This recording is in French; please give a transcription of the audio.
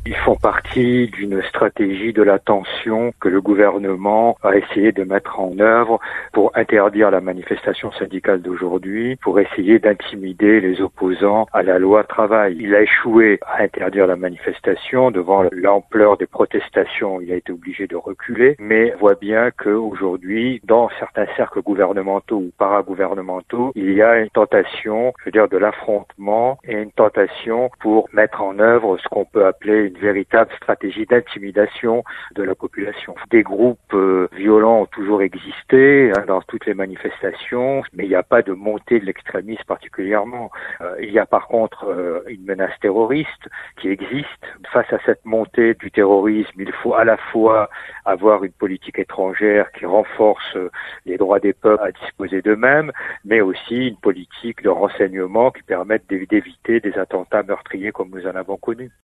Ils font partie d'une stratégie de la tension que le gouvernement a essayé de mettre en œuvre pour interdire la manifestation syndicale d'aujourd'hui, pour essayer d'intimider les opposants à la loi travail. Il a échoué à interdire la manifestation devant l'ampleur des protestations. Il a été obligé de reculer, mais on voit bien qu'aujourd'hui, dans certains cercles gouvernementaux ou paragouvernementaux, il y a une tentation, de l'affrontement et une tentation pour mettre en œuvre ce qu'on peut appeler une véritable stratégie d'intimidation de la population. Des groupes violents ont toujours existé dans toutes les manifestations, mais il n'y a pas de montée de l'extrémisme particulièrement. Il y a par contre une menace terroriste qui existe. Face à cette montée du terrorisme, il faut à la fois avoir une politique étrangère qui renforce les droits des peuples à disposer d'eux-mêmes, mais aussi une politique de renseignement qui permette d'éviter des attentats meurtriers comme nous en avons connus.